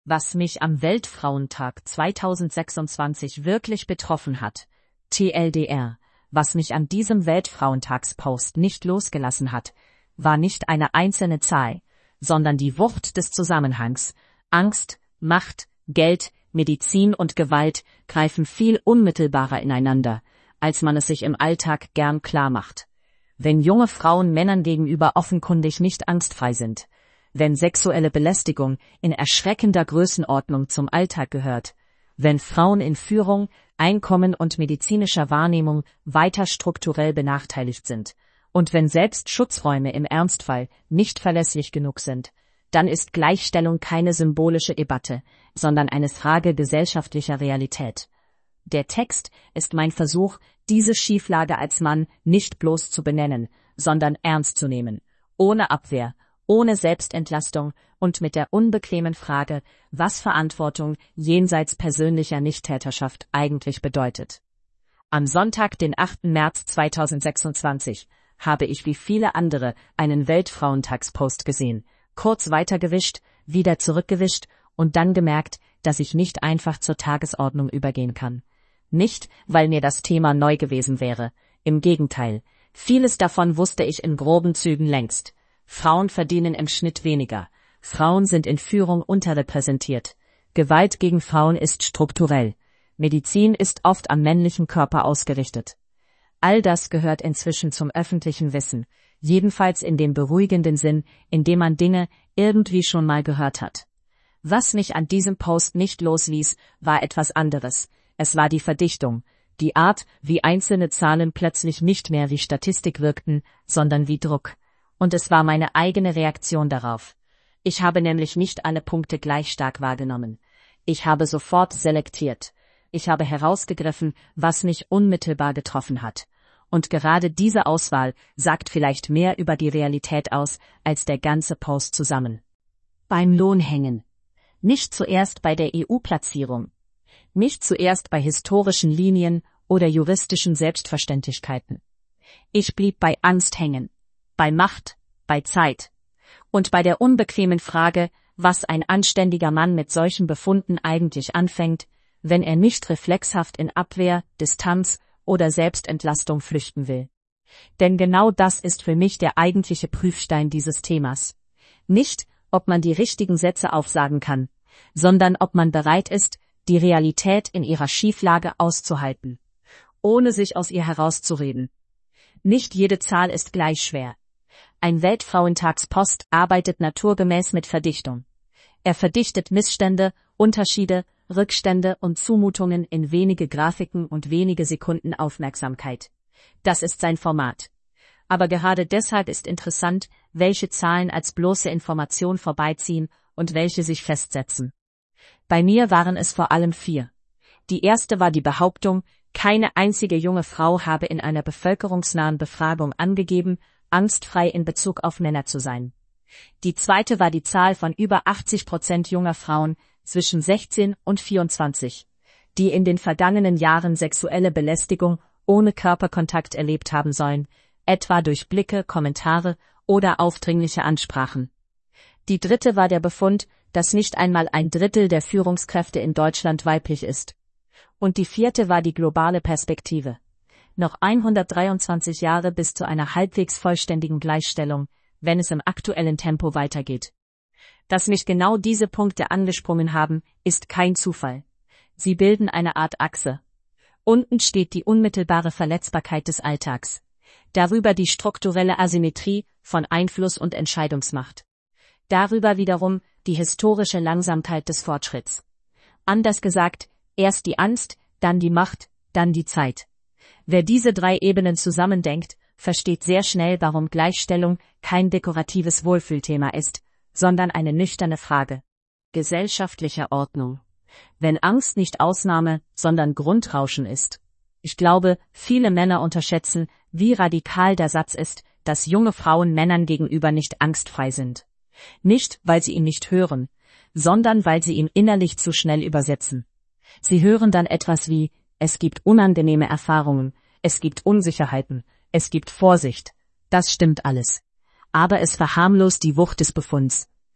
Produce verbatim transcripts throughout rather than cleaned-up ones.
Was mich am Weltfrauentag zweitausendsechsundzwanzig wirklich betroffen hat, T L D R, was mich an diesem Weltfrauentagspost nicht losgelassen hat, war nicht eine einzelne Zahl, sondern die Wucht des Zusammenhangs. Angst, Macht, Geld, Medizin und Gewalt greifen viel unmittelbarer ineinander, als man es sich im Alltag gern klar macht. Wenn junge Frauen Männern gegenüber offenkundig nicht angstfrei sind, wenn sexuelle Belästigung in erschreckender Größenordnung zum Alltag gehört, wenn Frauen in Führung, Einkommen und medizinischer Wahrnehmung weiter strukturell benachteiligt sind und wenn selbst Schutzräume im Ernstfall nicht verlässlich genug sind, dann ist Gleichstellung keine symbolische Debatte, sondern eine Frage gesellschaftlicher Realität. Der Text ist mein Versuch, diese Schieflage als Mann nicht bloß zu benennen, sondern ernst zu nehmen, ohne Abwehr, ohne Selbstentlastung und mit der unbequemen Frage, was Verantwortung jenseits persönlicher Nichttäterschaft eigentlich bedeutet. Am Sonntag, den achten März zweitausendsechsundzwanzig, habe ich wie viele andere einen Weltfrauentagspost gesehen, kurz weitergewischt, wieder zurückgewischt und dann gemerkt, dass ich nicht einfach zur Tagesordnung übergehen kann. Nicht, weil mir das Thema neu gewesen wäre, im Gegenteil, vieles davon wusste ich in groben Zügen längst. Frauen verdienen im Schnitt weniger. Frauen sind in Führung unterrepräsentiert. Gewalt gegen Frauen ist strukturell. Medizin ist oft am männlichen Körper ausgerichtet. All das gehört inzwischen zum öffentlichen Wissen, jedenfalls in dem beruhigenden Sinn, in dem man Dinge irgendwie schon mal gehört hat. Was mich an diesem Post nicht losließ, war etwas anderes. Es war die Verdichtung, die Art, wie einzelne Zahlen plötzlich nicht mehr wie Statistik wirkten, sondern wie Druck. Und es war meine eigene Reaktion darauf. Ich habe nämlich nicht alle Punkte gleich stark wahrgenommen. Ich habe sofort selektiert. Ich habe herausgegriffen, was mich unmittelbar getroffen hat. Und gerade diese Auswahl sagt vielleicht mehr über die Realität aus, als der ganze Post zusammen. Beim Lohn hängen. Nicht zuerst bei der E U-Platzierung. Nicht zuerst bei historischen Linien oder juristischen Selbstverständlichkeiten. Ich blieb bei Angst hängen. Bei Macht, bei Zeit und bei der unbequemen Frage, was ein anständiger Mann mit solchen Befunden eigentlich anfängt, wenn er nicht reflexhaft in Abwehr, Distanz oder Selbstentlastung flüchten will. Denn genau das ist für mich der eigentliche Prüfstein dieses Themas. Nicht, ob man die richtigen Sätze aufsagen kann, sondern ob man bereit ist, die Realität in ihrer Schieflage auszuhalten, ohne sich aus ihr herauszureden. Nicht jede Zahl ist gleich schwer. Ein Weltfrauentagspost arbeitet naturgemäß mit Verdichtung. Er verdichtet Missstände, Unterschiede, Rückstände und Zumutungen in wenige Grafiken und wenige Sekunden Aufmerksamkeit. Das ist sein Format. Aber gerade deshalb ist interessant, welche Zahlen als bloße Information vorbeiziehen und welche sich festsetzen. Bei mir waren es vor allem vier. Die erste war die Behauptung, keine einzige junge Frau habe in einer bevölkerungsnahen Befragung angegeben, angstfrei in Bezug auf Männer zu sein. Die zweite war die Zahl von über achtzig Prozent junger Frauen zwischen sechzehn und vierundzwanzig, die in den vergangenen Jahren sexuelle Belästigung ohne Körperkontakt erlebt haben sollen, etwa durch Blicke, Kommentare oder aufdringliche Ansprachen. Die dritte war der Befund, dass nicht einmal ein Drittel der Führungskräfte in Deutschland weiblich ist. Und die vierte war die globale Perspektive. Noch hundertdreiundzwanzig Jahre bis zu einer halbwegs vollständigen Gleichstellung, wenn es im aktuellen Tempo weitergeht. Dass mich genau diese Punkte angesprungen haben, ist kein Zufall. Sie bilden eine Art Achse. Unten steht die unmittelbare Verletzbarkeit des Alltags. Darüber die strukturelle Asymmetrie von Einfluss und Entscheidungsmacht. Darüber wiederum die historische Langsamkeit des Fortschritts. Anders gesagt, erst die Angst, dann die Macht, dann die Zeit. Wer diese drei Ebenen zusammendenkt, versteht sehr schnell, warum Gleichstellung kein dekoratives Wohlfühlthema ist, sondern eine nüchterne Frage gesellschaftlicher Ordnung. Wenn Angst nicht Ausnahme, sondern Grundrauschen ist. Ich glaube, viele Männer unterschätzen, wie radikal der Satz ist, dass junge Frauen Männern gegenüber nicht angstfrei sind. Nicht, weil sie ihn nicht hören, sondern weil sie ihn innerlich zu schnell übersetzen. Sie hören dann etwas wie, es gibt unangenehme Erfahrungen, es gibt Unsicherheiten, es gibt Vorsicht. Das stimmt alles. Aber es verharmlost die Wucht des Befunds.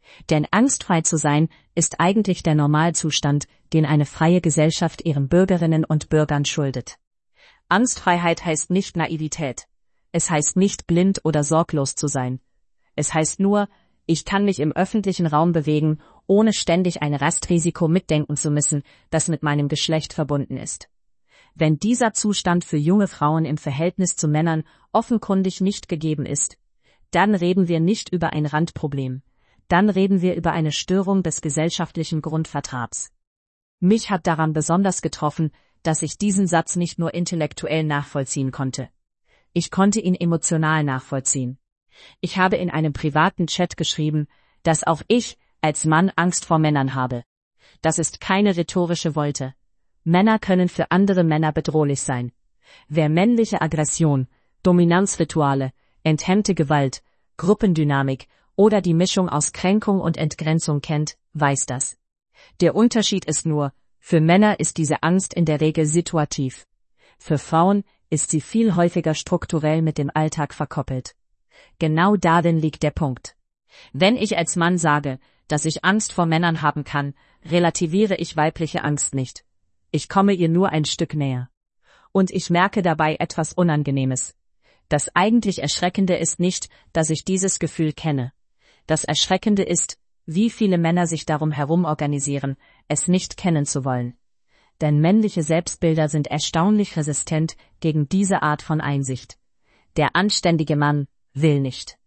Denn angstfrei zu sein, ist eigentlich der Normalzustand, den eine freie Gesellschaft ihren Bürgerinnen und Bürgern schuldet. Angstfreiheit heißt nicht Naivität. Es heißt nicht blind oder sorglos zu sein. Es heißt nur, ich kann mich im öffentlichen Raum bewegen, ohne ständig ein Restrisiko mitdenken zu müssen, das mit meinem Geschlecht verbunden ist. Wenn dieser Zustand für junge Frauen im Verhältnis zu Männern offenkundig nicht gegeben ist, dann reden wir nicht über ein Randproblem. Dann reden wir über eine Störung des gesellschaftlichen Grundvertrags. Mich hat daran besonders getroffen, dass ich diesen Satz nicht nur intellektuell nachvollziehen konnte. Ich konnte ihn emotional nachvollziehen. Ich habe in einem privaten Chat geschrieben, dass auch ich als Mann Angst vor Männern habe. Das ist keine rhetorische Wolte. Männer können für andere Männer bedrohlich sein. Wer männliche Aggression, Dominanzrituale, enthemmte Gewalt, Gruppendynamik oder die Mischung aus Kränkung und Entgrenzung kennt, weiß das. Der Unterschied ist nur, für Männer ist diese Angst in der Regel situativ. Für Frauen ist sie viel häufiger strukturell mit dem Alltag verkoppelt. Genau darin liegt der Punkt. Wenn ich als Mann sage, dass ich Angst vor Männern haben kann, relativiere ich weibliche Angst nicht. Ich komme ihr nur ein Stück näher. Und ich merke dabei etwas Unangenehmes. Das eigentlich Erschreckende ist nicht, dass ich dieses Gefühl kenne. Das Erschreckende ist, wie viele Männer sich darum herum organisieren, es nicht kennen zu wollen. Denn männliche Selbstbilder sind erstaunlich resistent gegen diese Art von Einsicht. Der anständige Mann will nicht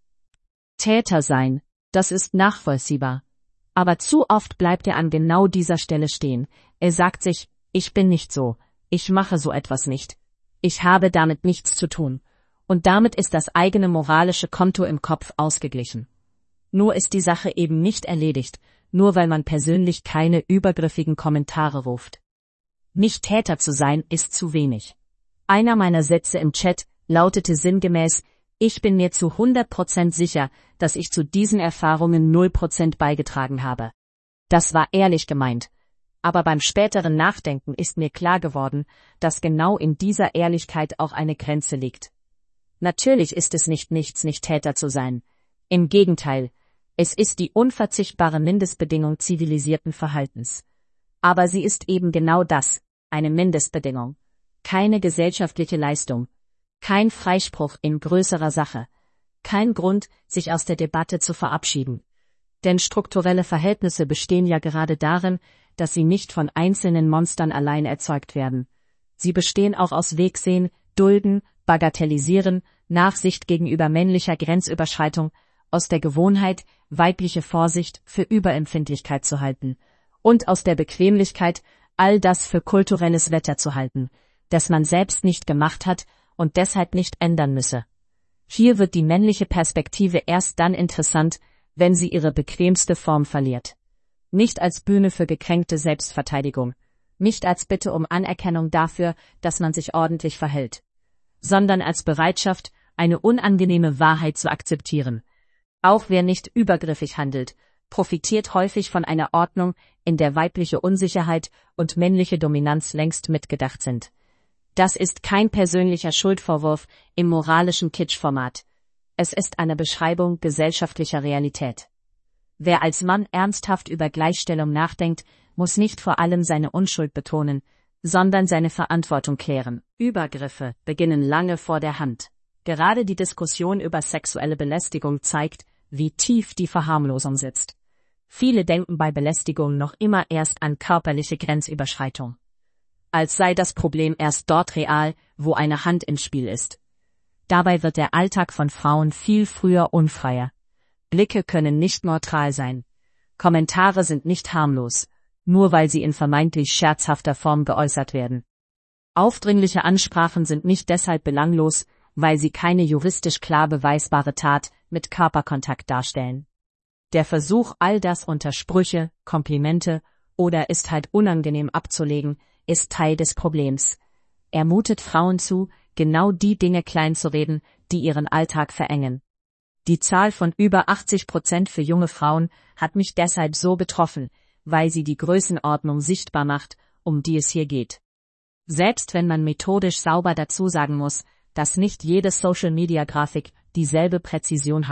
Täter sein, das ist nachvollziehbar. Aber zu oft bleibt er an genau dieser Stelle stehen. Er sagt sich, ich bin nicht so, ich mache so etwas nicht. Ich habe damit nichts zu tun. Und damit ist das eigene moralische Konto im Kopf ausgeglichen. Nur ist die Sache eben nicht erledigt, nur weil man persönlich keine übergriffigen Kommentare ruft. Nicht Täter zu sein, ist zu wenig. Einer meiner Sätze im Chat lautete sinngemäß, ich bin mir zu hundert Prozent sicher, dass ich zu diesen Erfahrungen null Prozent beigetragen habe. Das war ehrlich gemeint. Aber beim späteren Nachdenken ist mir klar geworden, dass genau in dieser Ehrlichkeit auch eine Grenze liegt. Natürlich ist es nicht nichts, nicht Täter zu sein. Im Gegenteil, es ist die unverzichtbare Mindestbedingung zivilisierten Verhaltens. Aber sie ist eben genau das, eine Mindestbedingung. Keine gesellschaftliche Leistung. Kein Freispruch in größerer Sache. Kein Grund, sich aus der Debatte zu verabschieden. Denn strukturelle Verhältnisse bestehen ja gerade darin, dass sie nicht von einzelnen Monstern allein erzeugt werden. Sie bestehen auch aus Wegsehen, Dulden, Bagatellisieren, Nachsicht gegenüber männlicher Grenzüberschreitung, aus der Gewohnheit, weibliche Vorsicht für Überempfindlichkeit zu halten und aus der Bequemlichkeit, all das für kulturelles Wetter zu halten, das man selbst nicht gemacht hat und deshalb nicht ändern müsse. Hier wird die männliche Perspektive erst dann interessant, wenn sie ihre bequemste Form verliert. Nicht als Bühne für gekränkte Selbstverteidigung, nicht als Bitte um Anerkennung dafür, dass man sich ordentlich verhält, sondern als Bereitschaft, eine unangenehme Wahrheit zu akzeptieren. Auch wer nicht übergriffig handelt, profitiert häufig von einer Ordnung, in der weibliche Unsicherheit und männliche Dominanz längst mitgedacht sind. Das ist kein persönlicher Schuldvorwurf im moralischen Kitschformat. Es ist eine Beschreibung gesellschaftlicher Realität. Wer als Mann ernsthaft über Gleichstellung nachdenkt, muss nicht vor allem seine Unschuld betonen, sondern seine Verantwortung klären. Übergriffe beginnen lange vor der Hand. Gerade die Diskussion über sexuelle Belästigung zeigt, wie tief die Verharmlosung sitzt. Viele denken bei Belästigung noch immer erst an körperliche Grenzüberschreitung. Als sei das Problem erst dort real, wo eine Hand im Spiel ist. Dabei wird der Alltag von Frauen viel früher unfreier. Blicke können nicht neutral sein. Kommentare sind nicht harmlos, nur weil sie in vermeintlich scherzhafter Form geäußert werden. Aufdringliche Ansprachen sind nicht deshalb belanglos, weil sie keine juristisch klar beweisbare Tat mit Körperkontakt darstellen. Der Versuch, all das unter Sprüche, Komplimente oder ist halt unangenehm abzulegen, ist Teil des Problems. Er mutet Frauen zu, genau die Dinge kleinzureden, die ihren Alltag verengen. Die Zahl von über achtzig Prozent für junge Frauen hat mich deshalb so betroffen, weil sie die Größenordnung sichtbar macht, um die es hier geht. Selbst wenn man methodisch sauber dazu sagen muss, dass nicht jede Social-Media-Grafik dieselbe Präzision hat,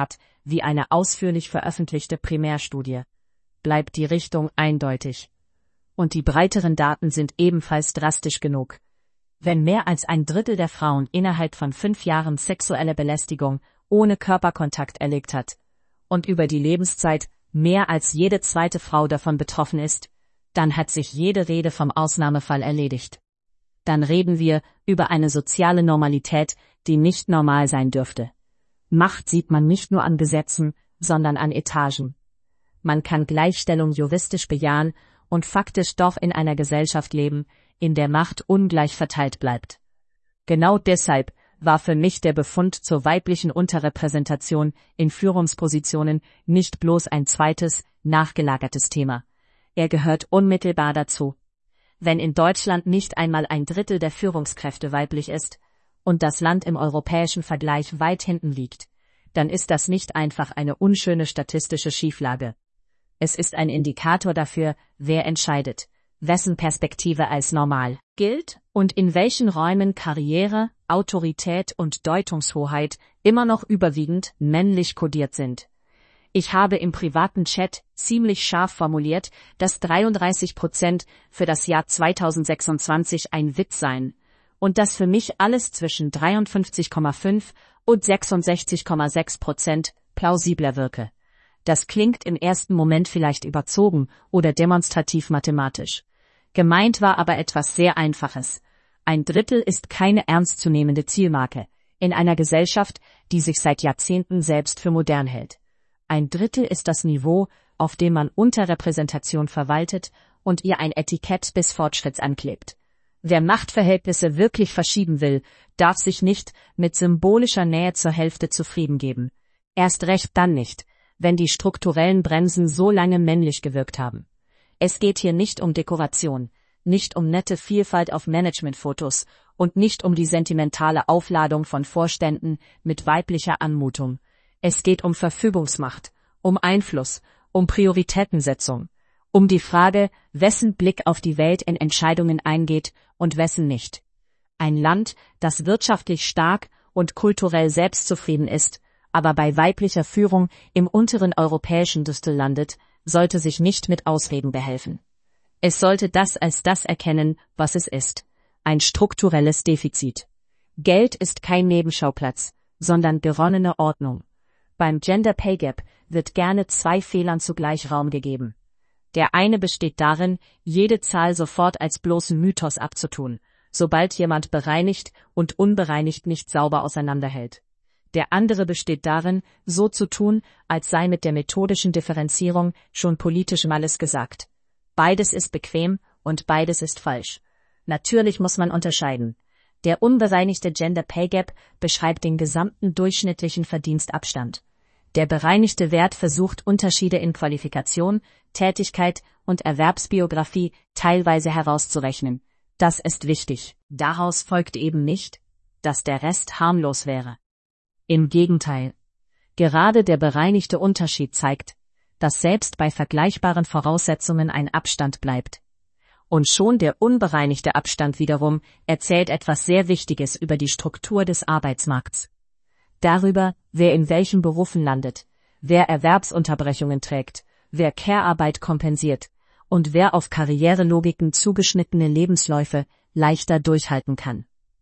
wie eine ausführlich veröffentlichte Primärstudie, bleibt die Richtung eindeutig. Und die breiteren Daten sind ebenfalls drastisch genug. Wenn mehr als ein Drittel der Frauen innerhalb von fünf Jahren sexuelle Belästigung ohne Körperkontakt erlebt hat und über die Lebenszeit mehr als jede zweite Frau davon betroffen ist, dann hat sich jede Rede vom Ausnahmefall erledigt. Dann reden wir über eine soziale Normalität, die nicht normal sein dürfte. Macht sieht man nicht nur an Gesetzen, sondern an Etagen. Man kann Gleichstellung juristisch bejahen und faktisch doch in einer Gesellschaft leben, in der Macht ungleich verteilt bleibt. Genau deshalb war für mich der Befund zur weiblichen Unterrepräsentation in Führungspositionen nicht bloß ein zweites, nachgelagertes Thema. Er gehört unmittelbar dazu. Wenn in Deutschland nicht einmal ein Drittel der Führungskräfte weiblich ist und das Land im europäischen Vergleich weit hinten liegt, dann ist das nicht einfach eine unschöne statistische Schieflage. Es ist ein Indikator dafür, wer entscheidet, wessen Perspektive als normal gilt und in welchen Räumen Karriere, Autorität und Deutungshoheit immer noch überwiegend männlich kodiert sind. Ich habe im privaten Chat ziemlich scharf formuliert, dass dreiunddreißig Prozent für das Jahr zweitausendsechsundzwanzig ein Witz seien und dass für mich alles zwischen dreiundfünfzig Komma fünf und sechsundsechzig Komma sechs Prozent plausibler wirke. Das klingt im ersten Moment vielleicht überzogen oder demonstrativ mathematisch. Gemeint war aber etwas sehr Einfaches. Ein Drittel ist keine ernstzunehmende Zielmarke in einer Gesellschaft, die sich seit Jahrzehnten selbst für modern hält. Ein Drittel ist das Niveau, auf dem man Unterrepräsentation verwaltet und ihr ein Etikett des Fortschritts anklebt. Wer Machtverhältnisse wirklich verschieben will, darf sich nicht mit symbolischer Nähe zur Hälfte zufrieden geben. Erst recht dann nicht, wenn die strukturellen Bremsen so lange männlich gewirkt haben. Es geht hier nicht um Dekoration, nicht um nette Vielfalt auf Managementfotos und nicht um die sentimentale Aufladung von Vorständen mit weiblicher Anmutung. Es geht um Verfügungsmacht, um Einfluss, um Prioritätensetzung, um die Frage, wessen Blick auf die Welt in Entscheidungen eingeht und wessen nicht. Ein Land, das wirtschaftlich stark und kulturell selbstzufrieden ist, aber bei weiblicher Führung im unteren europäischen Dustel landet, sollte sich nicht mit Ausreden behelfen. Es sollte das als das erkennen, was es ist: ein strukturelles Defizit. Geld ist kein Nebenschauplatz, sondern geronnene Ordnung. Beim Gender Pay Gap wird gerne zwei Fehlern zugleich Raum gegeben. Der eine besteht darin, jede Zahl sofort als bloßen Mythos abzutun, sobald jemand bereinigt und unbereinigt nicht sauber auseinanderhält. Der andere besteht darin, so zu tun, als sei mit der methodischen Differenzierung schon politisch alles gesagt. Beides ist bequem und beides ist falsch. Natürlich muss man unterscheiden. Der unbereinigte Gender Pay Gap beschreibt den gesamten durchschnittlichen Verdienstabstand. Der bereinigte Wert versucht, Unterschiede in Qualifikation, Tätigkeit und Erwerbsbiografie teilweise herauszurechnen. Das ist wichtig. Daraus folgt eben nicht, dass der Rest harmlos wäre. Im Gegenteil. Gerade der bereinigte Unterschied zeigt, dass selbst bei vergleichbaren Voraussetzungen ein Abstand bleibt. Und schon der unbereinigte Abstand wiederum erzählt etwas sehr Wichtiges über die Struktur des Arbeitsmarkts. Darüber, wer in welchen Berufen landet, wer Erwerbsunterbrechungen trägt, wer Care-Arbeit kompensiert und wer auf Karrierelogiken zugeschnittene Lebensläufe leichter durchhalten kann.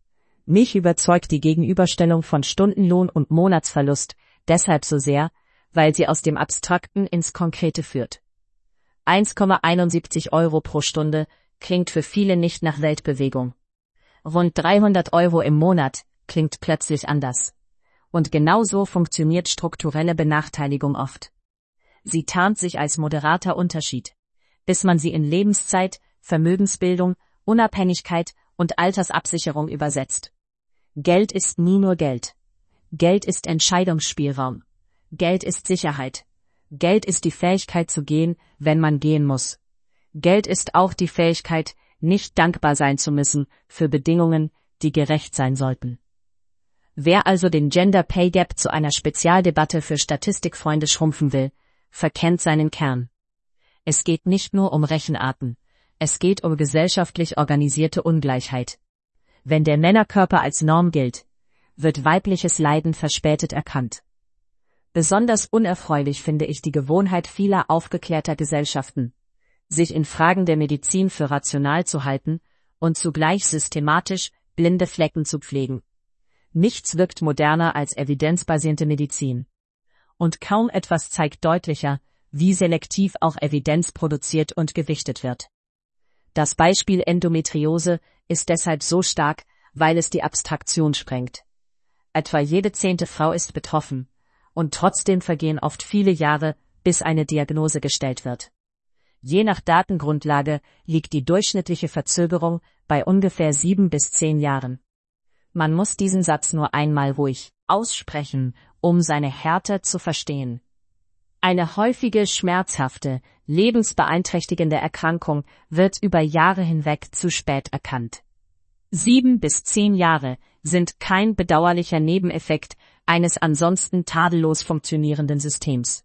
Mich überzeugt die Gegenüberstellung von Stundenlohn und Monatsverlust deshalb so sehr, weil sie aus dem Abstrakten ins Konkrete führt. eins Komma einundsiebzig Euro pro Stunde klingt für viele nicht nach Weltbewegung. Rund dreihundert Euro im Monat klingt plötzlich anders. Und genau so funktioniert strukturelle Benachteiligung oft. Sie tarnt sich als moderater Unterschied, bis man sie in Lebenszeit, Vermögensbildung, Unabhängigkeit und Altersabsicherung übersetzt. Geld ist nie nur Geld. Geld ist Entscheidungsspielraum. Geld ist Sicherheit. Geld ist die Fähigkeit zu gehen, wenn man gehen muss. Geld ist auch die Fähigkeit, nicht dankbar sein zu müssen für Bedingungen, die gerecht sein sollten. Wer also den Gender Pay Gap zu einer Spezialdebatte für Statistikfreunde schrumpfen will, verkennt seinen Kern. Es geht nicht nur um Rechenarten. Es geht um gesellschaftlich organisierte Ungleichheit. Wenn der Männerkörper als Norm gilt, wird weibliches Leiden verspätet erkannt. Besonders unerfreulich finde ich die Gewohnheit vieler aufgeklärter Gesellschaften, sich in Fragen der Medizin für rational zu halten und zugleich systematisch blinde Flecken zu pflegen. Nichts wirkt moderner als evidenzbasierte Medizin. Und kaum etwas zeigt deutlicher, wie selektiv auch Evidenz produziert und gewichtet wird. Das Beispiel Endometriose ist deshalb so stark, weil es die Abstraktion sprengt. Etwa jede zehnte Frau ist betroffen, und trotzdem vergehen oft viele Jahre, bis eine Diagnose gestellt wird. Je nach Datengrundlage liegt die durchschnittliche Verzögerung bei ungefähr sieben bis zehn Jahren. Man muss diesen Satz nur einmal ruhig aussprechen, um seine Härte zu verstehen. Eine häufige, schmerzhafte, lebensbeeinträchtigende Erkrankung wird über Jahre hinweg zu spät erkannt. Sieben bis zehn Jahre sind kein bedauerlicher Nebeneffekt eines ansonsten tadellos funktionierenden Systems.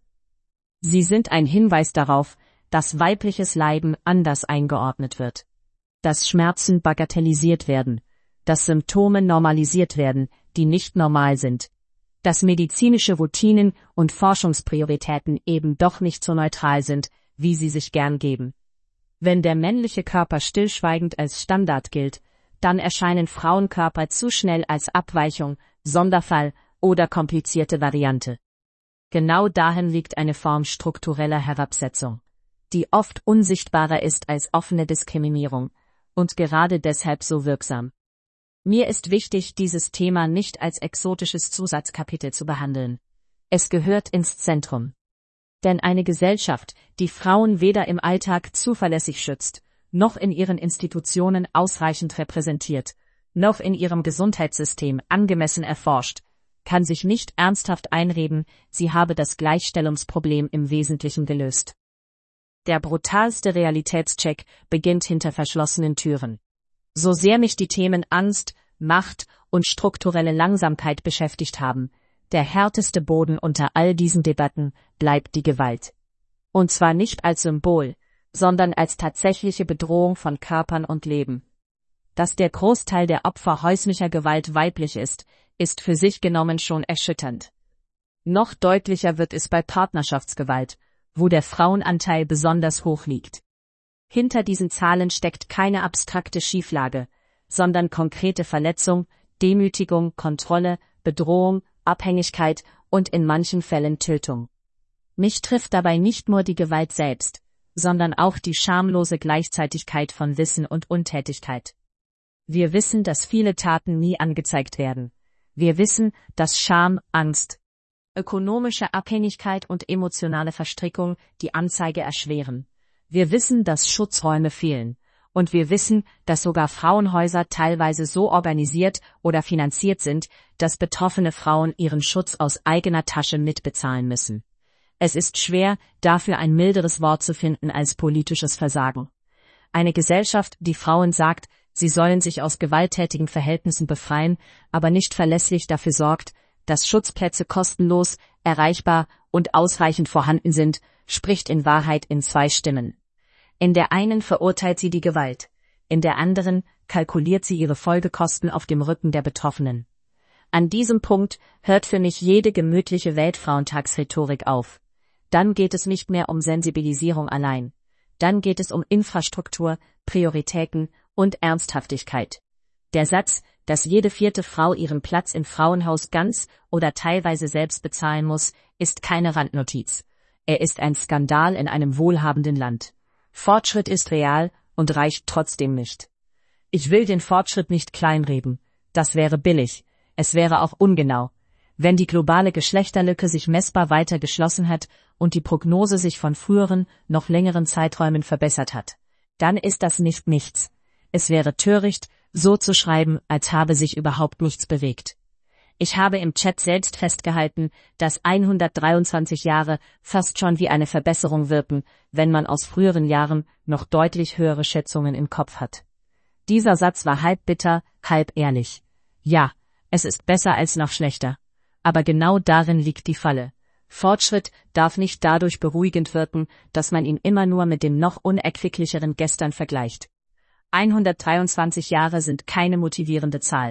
Sie sind ein Hinweis darauf, dass weibliches Leiden anders eingeordnet wird, dass Schmerzen bagatellisiert werden, dass Symptome normalisiert werden, die nicht normal sind, dass medizinische Routinen und Forschungsprioritäten eben doch nicht so neutral sind, wie sie sich gern geben. Wenn der männliche Körper stillschweigend als Standard gilt, dann erscheinen Frauenkörper zu schnell als Abweichung, Sonderfall oder komplizierte Variante. Genau dahin liegt eine Form struktureller Herabsetzung, die oft unsichtbarer ist als offene Diskriminierung und gerade deshalb so wirksam. Mir ist wichtig, dieses Thema nicht als exotisches Zusatzkapitel zu behandeln. Es gehört ins Zentrum. Denn eine Gesellschaft, die Frauen weder im Alltag zuverlässig schützt, noch in ihren Institutionen ausreichend repräsentiert, noch in ihrem Gesundheitssystem angemessen erforscht, kann sich nicht ernsthaft einreden, sie habe das Gleichstellungsproblem im Wesentlichen gelöst. Der brutalste Realitätscheck beginnt hinter verschlossenen Türen. So sehr mich die Themen Angst, Macht und strukturelle Langsamkeit beschäftigt haben, der härteste Boden unter all diesen Debatten bleibt die Gewalt. Und zwar nicht als Symbol, sondern als tatsächliche Bedrohung von Körpern und Leben. Dass der Großteil der Opfer häuslicher Gewalt weiblich ist, ist für sich genommen schon erschütternd. Noch deutlicher wird es bei Partnerschaftsgewalt, wo der Frauenanteil besonders hoch liegt. Hinter diesen Zahlen steckt keine abstrakte Schieflage, sondern konkrete Verletzung, Demütigung, Kontrolle, Bedrohung, Abhängigkeit und in manchen Fällen Tötung. Mich trifft dabei nicht nur die Gewalt selbst, sondern auch die schamlose Gleichzeitigkeit von Wissen und Untätigkeit. Wir wissen, dass viele Taten nie angezeigt werden. Wir wissen, dass Scham, Angst, ökonomische Abhängigkeit und emotionale Verstrickung die Anzeige erschweren. Wir wissen, dass Schutzräume fehlen. Und wir wissen, dass sogar Frauenhäuser teilweise so organisiert oder finanziert sind, dass betroffene Frauen ihren Schutz aus eigener Tasche mitbezahlen müssen. Es ist schwer, dafür ein milderes Wort zu finden als politisches Versagen. Eine Gesellschaft, die Frauen sagt, sie sollen sich aus gewalttätigen Verhältnissen befreien, aber nicht verlässlich dafür sorgt, dass Schutzplätze kostenlos, erreichbar und ausreichend vorhanden sind, spricht in Wahrheit in zwei Stimmen. In der einen verurteilt sie die Gewalt, in der anderen kalkuliert sie ihre Folgekosten auf dem Rücken der Betroffenen. An diesem Punkt hört für mich jede gemütliche Weltfrauentagsrhetorik auf. Dann geht es nicht mehr um Sensibilisierung allein. Dann geht es um Infrastruktur, Prioritäten und Ernsthaftigkeit. Der Satz, dass jede vierte Frau ihren Platz im Frauenhaus ganz oder teilweise selbst bezahlen muss, ist keine Randnotiz. Er ist ein Skandal in einem wohlhabenden Land. Fortschritt ist real und reicht trotzdem nicht. Ich will den Fortschritt nicht kleinreden. Das wäre billig. Es wäre auch ungenau. Wenn die globale Geschlechterlücke sich messbar weiter geschlossen hat und die Prognose sich von früheren, noch längeren Zeiträumen verbessert hat, dann ist das nicht nichts. Es wäre töricht, so zu schreiben, als habe sich überhaupt nichts bewegt. Ich habe im Chat selbst festgehalten, dass hundertdreiundzwanzig Jahre fast schon wie eine Verbesserung wirken, wenn man aus früheren Jahren noch deutlich höhere Schätzungen im Kopf hat. Dieser Satz war halb bitter, halb ehrlich. Ja, es ist besser als noch schlechter. Aber genau darin liegt die Falle. Fortschritt darf nicht dadurch beruhigend wirken, dass man ihn immer nur mit dem noch unerquicklicheren Gestern vergleicht. hundertdreiundzwanzig Jahre sind keine motivierende Zahl.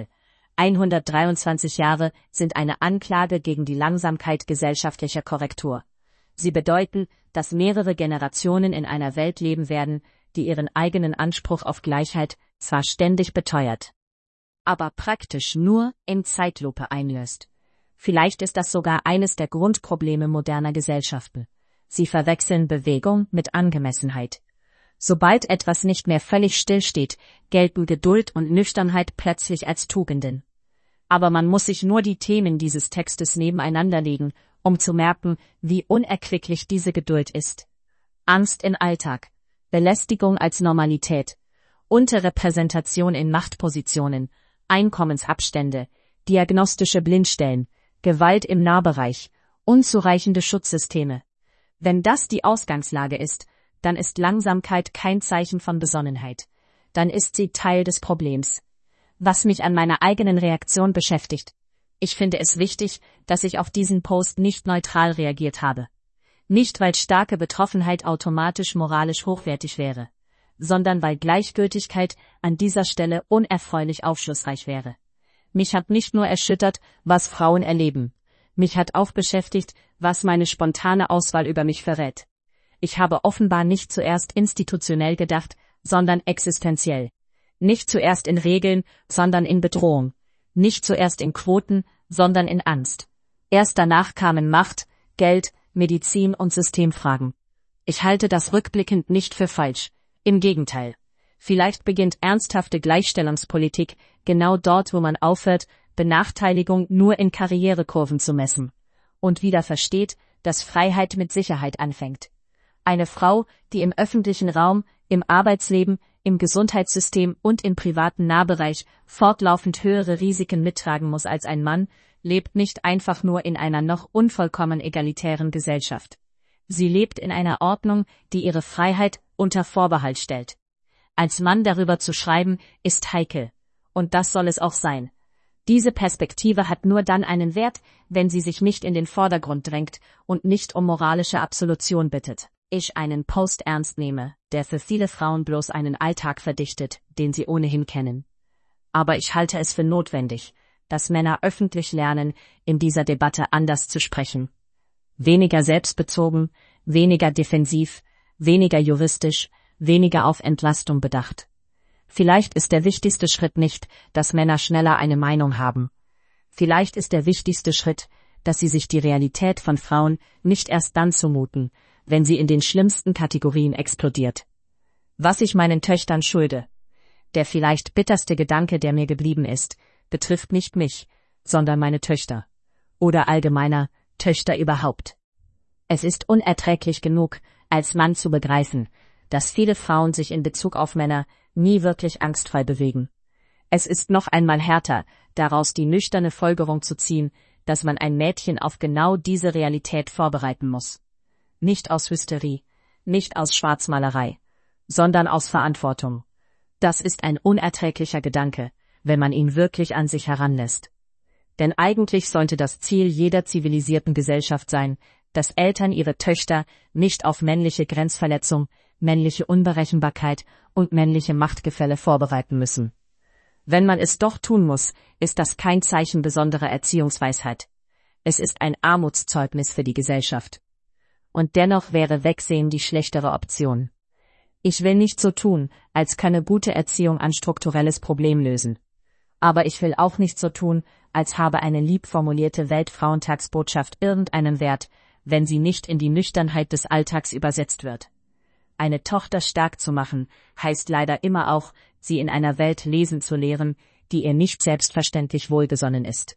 hundertdreiundzwanzig Jahre sind eine Anklage gegen die Langsamkeit gesellschaftlicher Korrektur. Sie bedeuten, dass mehrere Generationen in einer Welt leben werden, die ihren eigenen Anspruch auf Gleichheit zwar ständig beteuert, aber praktisch nur in Zeitlupe einlöst. Vielleicht ist das sogar eines der Grundprobleme moderner Gesellschaften. Sie verwechseln Bewegung mit Angemessenheit. Sobald etwas nicht mehr völlig stillsteht, gelten Geduld und Nüchternheit plötzlich als Tugenden. Aber man muss sich nur die Themen dieses Textes nebeneinander legen, um zu merken, wie unerquicklich diese Geduld ist. Angst im Alltag, Belästigung als Normalität, Unterrepräsentation in Machtpositionen, Einkommensabstände, diagnostische Blindstellen, Gewalt im Nahbereich, unzureichende Schutzsysteme. Wenn das die Ausgangslage ist, dann ist Langsamkeit kein Zeichen von Besonnenheit. Dann ist sie Teil des Problems. Was mich an meiner eigenen Reaktion beschäftigt. Ich finde es wichtig, dass ich auf diesen Post nicht neutral reagiert habe. Nicht, weil starke Betroffenheit automatisch moralisch hochwertig wäre, sondern weil Gleichgültigkeit an dieser Stelle unerfreulich aufschlussreich wäre. Mich hat nicht nur erschüttert, was Frauen erleben. Mich hat auch beschäftigt, was meine spontane Auswahl über mich verrät. Ich habe offenbar nicht zuerst institutionell gedacht, sondern existenziell. Nicht zuerst in Regeln, sondern in Bedrohung. Nicht zuerst in Quoten, sondern in Angst. Erst danach kamen Macht, Geld, Medizin und Systemfragen. Ich halte das rückblickend nicht für falsch. Im Gegenteil. Vielleicht beginnt ernsthafte Gleichstellungspolitik genau dort, wo man aufhört, Benachteiligung nur in Karrierekurven zu messen. Und wieder versteht, dass Freiheit mit Sicherheit anfängt. Eine Frau, die im öffentlichen Raum, im Arbeitsleben, im Gesundheitssystem und im privaten Nahbereich fortlaufend höhere Risiken mittragen muss als ein Mann, lebt nicht einfach nur in einer noch unvollkommen egalitären Gesellschaft. Sie lebt in einer Ordnung, die ihre Freiheit unter Vorbehalt stellt. Als Mann darüber zu schreiben, ist heikel. Und das soll es auch sein. Diese Perspektive hat nur dann einen Wert, wenn sie sich nicht in den Vordergrund drängt und nicht um moralische Absolution bittet. Ich einen Post ernst nehme, der für viele Frauen bloß einen Alltag verdichtet, den sie ohnehin kennen. Aber ich halte es für notwendig, dass Männer öffentlich lernen, in dieser Debatte anders zu sprechen. Weniger selbstbezogen, weniger defensiv, weniger juristisch, weniger auf Entlastung bedacht. Vielleicht ist der wichtigste Schritt nicht, dass Männer schneller eine Meinung haben. Vielleicht ist der wichtigste Schritt, dass sie sich die Realität von Frauen nicht erst dann zumuten, wenn sie in den schlimmsten Kategorien explodiert. Was ich meinen Töchtern schulde. Der vielleicht bitterste Gedanke, der mir geblieben ist, betrifft nicht mich, sondern meine Töchter. Oder allgemeiner, Töchter überhaupt. Es ist unerträglich genug, als Mann zu begreifen, dass viele Frauen sich in Bezug auf Männer nie wirklich angstfrei bewegen. Es ist noch einmal härter, daraus die nüchterne Folgerung zu ziehen, dass man ein Mädchen auf genau diese Realität vorbereiten muss. Nicht aus Hysterie, nicht aus Schwarzmalerei, sondern aus Verantwortung. Das ist ein unerträglicher Gedanke, wenn man ihn wirklich an sich heranlässt. Denn eigentlich sollte das Ziel jeder zivilisierten Gesellschaft sein, dass Eltern ihre Töchter nicht auf männliche Grenzverletzung, männliche Unberechenbarkeit und männliche Machtgefälle vorbereiten müssen. Wenn man es doch tun muss, ist das kein Zeichen besonderer Erziehungsweisheit. Es ist ein Armutszeugnis für die Gesellschaft. Und dennoch wäre Wegsehen die schlechtere Option. Ich will nicht so tun, als könne gute Erziehung ein strukturelles Problem lösen. Aber ich will auch nicht so tun, als habe eine lieb formulierte Weltfrauentagsbotschaft irgendeinen Wert, wenn sie nicht in die Nüchternheit des Alltags übersetzt wird. Eine Tochter stark zu machen, heißt leider immer auch, sie in einer Welt lesen zu lehren, die ihr nicht selbstverständlich wohlgesonnen ist.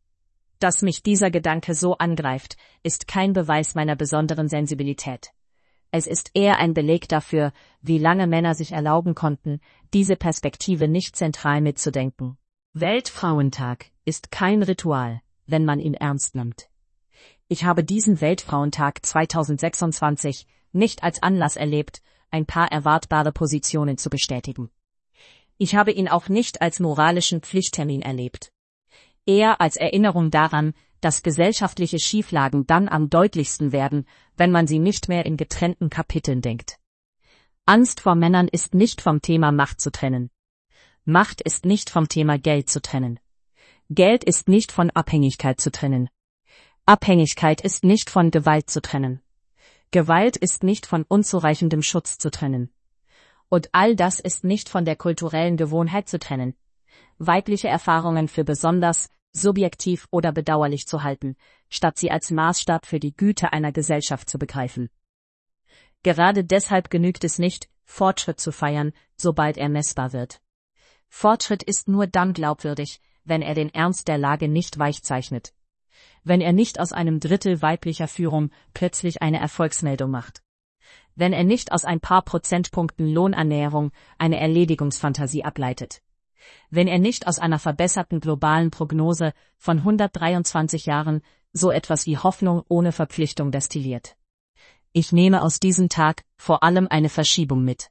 Dass mich dieser Gedanke so angreift, ist kein Beweis meiner besonderen Sensibilität. Es ist eher ein Beleg dafür, wie lange Männer sich erlauben konnten, diese Perspektive nicht zentral mitzudenken. Weltfrauentag ist kein Ritual, wenn man ihn ernst nimmt. Ich habe diesen Weltfrauentag zweitausendsechsundzwanzig nicht als Anlass erlebt, ein paar erwartbare Positionen zu bestätigen. Ich habe ihn auch nicht als moralischen Pflichttermin erlebt. Eher als Erinnerung daran, dass gesellschaftliche Schieflagen dann am deutlichsten werden, wenn man sie nicht mehr in getrennten Kapiteln denkt. Angst vor Männern ist nicht vom Thema Macht zu trennen. Macht ist nicht vom Thema Geld zu trennen. Geld ist nicht von Abhängigkeit zu trennen. Abhängigkeit ist nicht von Gewalt zu trennen. Gewalt ist nicht von unzureichendem Schutz zu trennen. Und all das ist nicht von der kulturellen Gewohnheit zu trennen. Weibliche Erfahrungen für besonders, subjektiv oder bedauerlich zu halten, statt sie als Maßstab für die Güte einer Gesellschaft zu begreifen. Gerade deshalb genügt es nicht, Fortschritt zu feiern, sobald er messbar wird. Fortschritt ist nur dann glaubwürdig, wenn er den Ernst der Lage nicht weichzeichnet. Wenn er nicht aus einem Drittel weiblicher Führung plötzlich eine Erfolgsmeldung macht. Wenn er nicht aus ein paar Prozentpunkten Lohnannäherung eine Erledigungsfantasie ableitet. Wenn er nicht aus einer verbesserten globalen Prognose von hundertdreiundzwanzig Jahren so etwas wie Hoffnung ohne Verpflichtung destilliert. Ich nehme aus diesem Tag vor allem eine Verschiebung mit.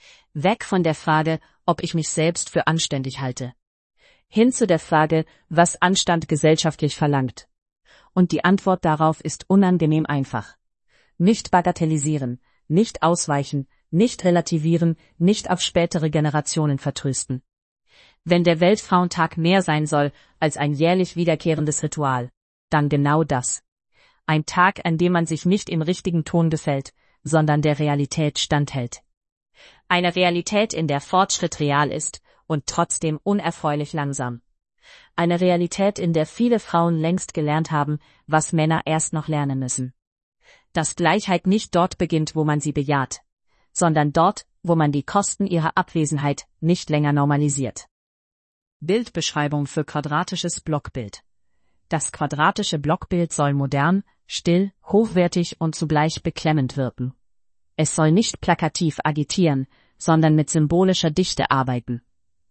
Weg von der Frage, ob ich mich selbst für anständig halte. Hin zu der Frage, was Anstand gesellschaftlich verlangt. Und die Antwort darauf ist unangenehm einfach. Nicht bagatellisieren, nicht ausweichen, nicht relativieren, nicht auf spätere Generationen vertrösten. Wenn der Weltfrauentag mehr sein soll als ein jährlich wiederkehrendes Ritual, dann genau das. Ein Tag, an dem man sich nicht im richtigen Ton gefällt, sondern der Realität standhält. Eine Realität, in der Fortschritt real ist und trotzdem unerfreulich langsam. Eine Realität, in der viele Frauen längst gelernt haben, was Männer erst noch lernen müssen. Dass Gleichheit nicht dort beginnt, wo man sie bejaht, sondern dort, wo man die Kosten ihrer Abwesenheit nicht länger normalisiert. Bildbeschreibung für quadratisches Blockbild. Das quadratische Blockbild soll modern, still, hochwertig und zugleich beklemmend wirken. Es soll nicht plakativ agitieren, sondern mit symbolischer Dichte arbeiten.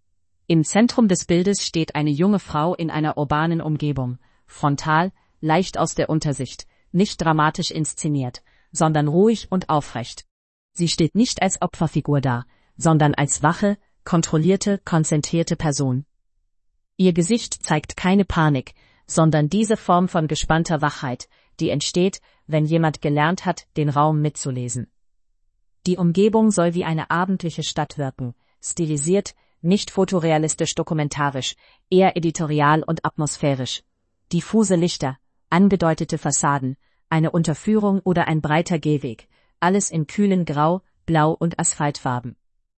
Im Zentrum des Bildes steht eine junge Frau in einer urbanen Umgebung, frontal, leicht aus der Untersicht, nicht dramatisch inszeniert, sondern ruhig und aufrecht. Sie steht nicht als Opferfigur da, sondern als wache, kontrollierte, konzentrierte Person. Ihr Gesicht zeigt keine Panik, sondern diese Form von gespannter Wachheit, die entsteht, wenn jemand gelernt hat, den Raum mitzulesen. Die Umgebung soll wie eine abendliche Stadt wirken, stilisiert, nicht fotorealistisch dokumentarisch, eher editorial und atmosphärisch. Diffuse Lichter, angedeutete Fassaden, eine Unterführung oder ein breiter Gehweg, alles in kühlen Grau, Blau und Asphaltfarben.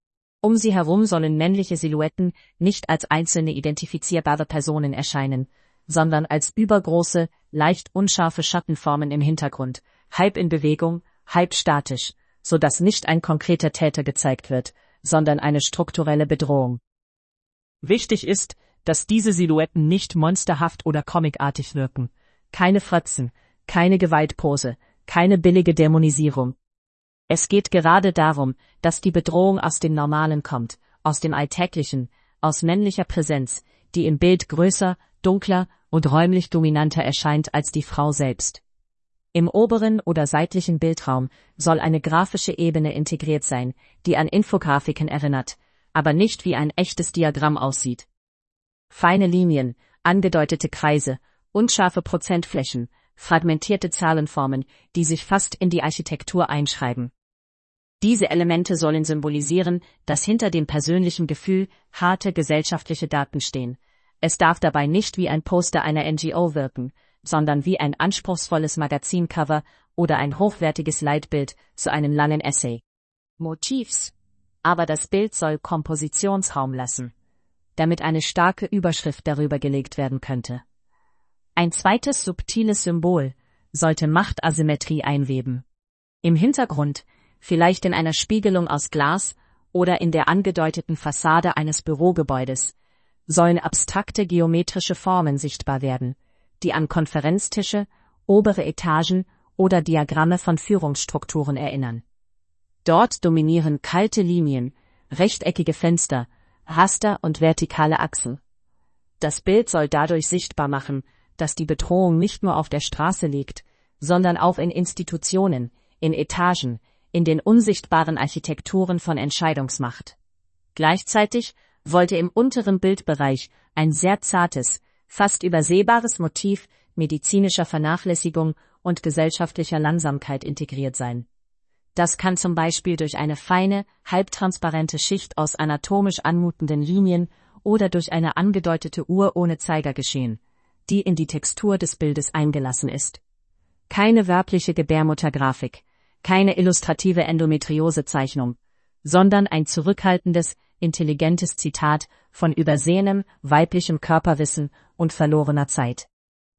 Um sie herum sollen männliche Silhouetten nicht als einzelne identifizierbare Personen erscheinen, sondern als übergroße, leicht unscharfe Schattenformen im Hintergrund, halb in Bewegung, halb statisch, so dass nicht ein konkreter Täter gezeigt wird, sondern eine strukturelle Bedrohung. Wichtig ist, dass diese Silhouetten nicht monsterhaft oder comicartig wirken. Keine Fratzen, keine Gewaltpose, keine billige Dämonisierung. Es geht gerade darum, dass die Bedrohung aus dem Normalen kommt, aus dem Alltäglichen, aus männlicher Präsenz, die im Bild größer, dunkler und räumlich dominanter erscheint als die Frau selbst. Im oberen oder seitlichen Bildraum soll eine grafische Ebene integriert sein, die an Infografiken erinnert, aber nicht wie ein echtes Diagramm aussieht. Feine Linien, angedeutete Kreise, unscharfe Prozentflächen, fragmentierte Zahlenformen, die sich fast in die Architektur einschreiben. Diese Elemente sollen symbolisieren, dass hinter dem persönlichen Gefühl harte gesellschaftliche Daten stehen. Es darf dabei nicht wie ein Poster einer N G O wirken, sondern wie ein anspruchsvolles Magazincover oder ein hochwertiges Leitbild zu einem langen Essay. Motivs. Aber das Bild soll Kompositionsraum lassen, damit eine starke Überschrift darüber gelegt werden könnte. Ein zweites subtiles Symbol sollte Machtasymmetrie einweben. Im Hintergrund, vielleicht in einer Spiegelung aus Glas oder in der angedeuteten Fassade eines Bürogebäudes, sollen abstrakte geometrische Formen sichtbar werden, die an Konferenztische, obere Etagen oder Diagramme von Führungsstrukturen erinnern. Dort dominieren kalte Linien, rechteckige Fenster, Raster und vertikale Achsen. Das Bild soll dadurch sichtbar machen, dass die Bedrohung nicht nur auf der Straße liegt, sondern auch in Institutionen, in Etagen, in den unsichtbaren Architekturen von Entscheidungsmacht. Gleichzeitig wollte im unteren Bildbereich ein sehr zartes, fast übersehbares Motiv medizinischer Vernachlässigung und gesellschaftlicher Langsamkeit integriert sein. Das kann zum Beispiel durch eine feine, halbtransparente Schicht aus anatomisch anmutenden Linien oder durch eine angedeutete Uhr ohne Zeiger geschehen, die in die Textur des Bildes eingelassen ist. Keine werbliche Gebärmuttergrafik, keine illustrative Endometriosezeichnung, sondern ein zurückhaltendes, intelligentes Zitat von übersehenem, weiblichem Körperwissen und verlorener Zeit.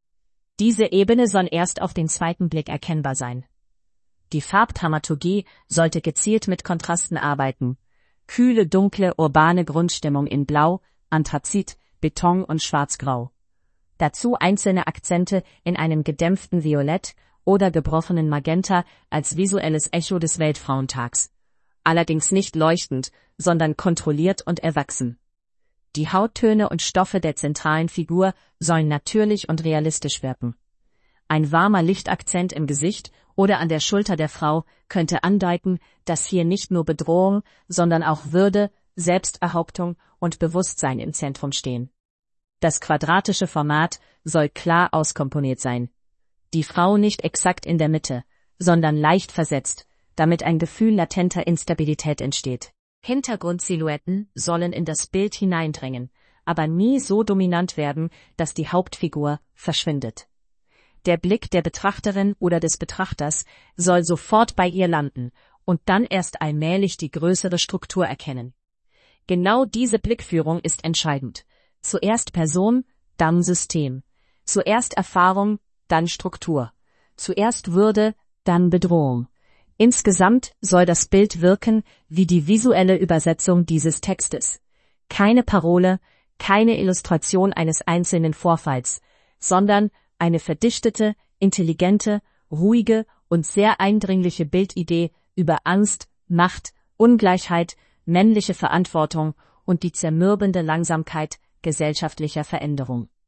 Diese Ebene soll erst auf den zweiten Blick erkennbar sein. Die Farbdramaturgie sollte gezielt mit Kontrasten arbeiten. Kühle, dunkle, urbane Grundstimmung in Blau, Anthrazit, Beton und Schwarzgrau. Dazu einzelne Akzente in einem gedämpften Violett oder gebrochenen Magenta als visuelles Echo des Weltfrauentags. Allerdings nicht leuchtend, sondern kontrolliert und erwachsen. Die Hauttöne und Stoffe der zentralen Figur sollen natürlich und realistisch wirken. Ein warmer Lichtakzent im Gesicht oder an der Schulter der Frau könnte andeuten, dass hier nicht nur Bedrohung, sondern auch Würde, Selbsterhauptung und Bewusstsein im Zentrum stehen. Das quadratische Format soll klar auskomponiert sein. Die Frau nicht exakt in der Mitte, sondern leicht versetzt, damit ein Gefühl latenter Instabilität entsteht. Hintergrundsilhouetten sollen in das Bild hineindrängen, aber nie so dominant werden, dass die Hauptfigur verschwindet. Der Blick der Betrachterin oder des Betrachters soll sofort bei ihr landen und dann erst allmählich die größere Struktur erkennen. Genau diese Blickführung ist entscheidend. Zuerst Person, dann System. Zuerst Erfahrung, dann Struktur. Zuerst Würde, dann Bedrohung. Insgesamt soll das Bild wirken wie die visuelle Übersetzung dieses Textes. Keine Parole, keine Illustration eines einzelnen Vorfalls, sondern eine verdichtete, intelligente, ruhige und sehr eindringliche Bildidee über Angst, Macht, Ungleichheit, männliche Verantwortung und die zermürbende Langsamkeit gesellschaftlicher Veränderung.